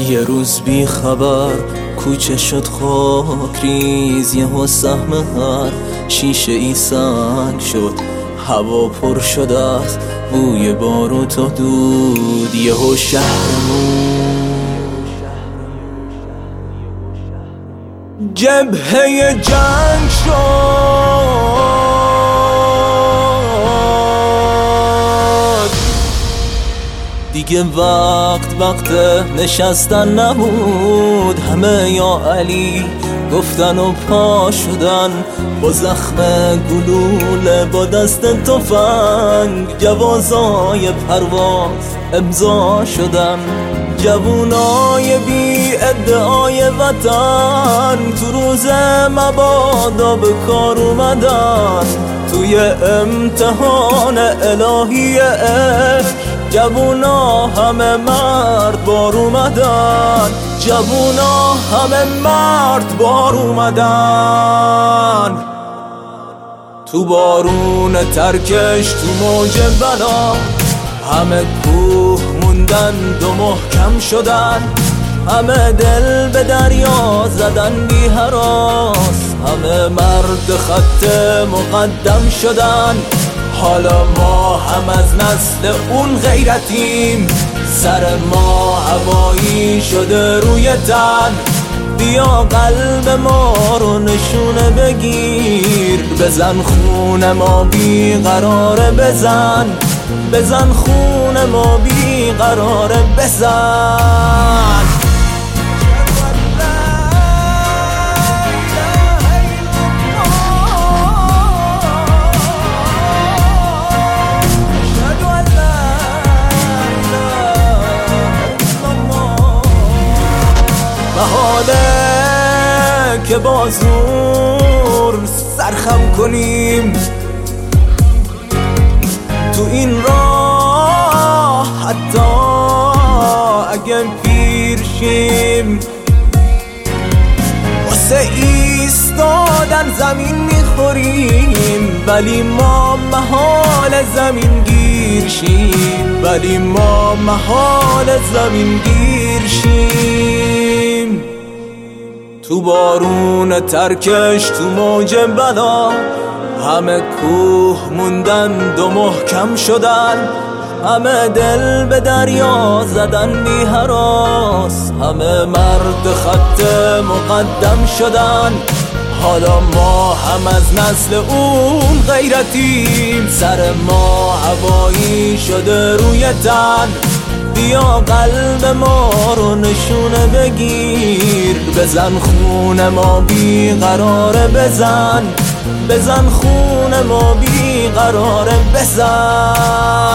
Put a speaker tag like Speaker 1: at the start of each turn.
Speaker 1: یه روز بی خبر کوچه شد خاک ریز، یهو سهم هر شیشه ای سنگ شد. هوا پر شد از بوی باروت و دود، یهو شهرمون جبهه جنگ شد. دیگه وقت نشستن نبود، همه یا علی گفتن و پا شدن، با زخم گلوله با دست تفنگ جوازای پرواز امضا شدن. جوونای بی ادعای وطن تو روز مبادا به کار اومدن، توی امتحان الهی عشق جوونا همه مرد بار اومدن. جوونا همه مرد بار اومدن. تو بارون ترکش تو موج بلا همه کوه موندن و محکم شدن، همه دل به دریا زدن بی هراس، همه مرد خط مقدم شدن. حالا ما هم از نسل اون غیرتیم، سر ما هوایی شده روی تن. بیا قلب ما رو نشونه بگیر، بزن خون ما بی قراره، بزن خون ما بی قراره، بزن. محاله که با زور سرخم کنیم تو این راه، حتی اگه پیر شیم. واسه ایستادن زمین میخوریم، ولی ما محال زمین گیر شیم، ولی ما محال زمین گیر شیم. تو بارون ترکش تو موج بلا همه کوه موندن و محکم شدن، همه دل به دریا زدن بی هراس، همه مرد خط مقدم شدن. حالا ما هم از نسل اون غیرتیم، سر ما هوایی شده روی تن. بیا قلب ما رو نشونه بگیر، بزن خون ما بی قراره، بزن خون ما بی قراره، بزن.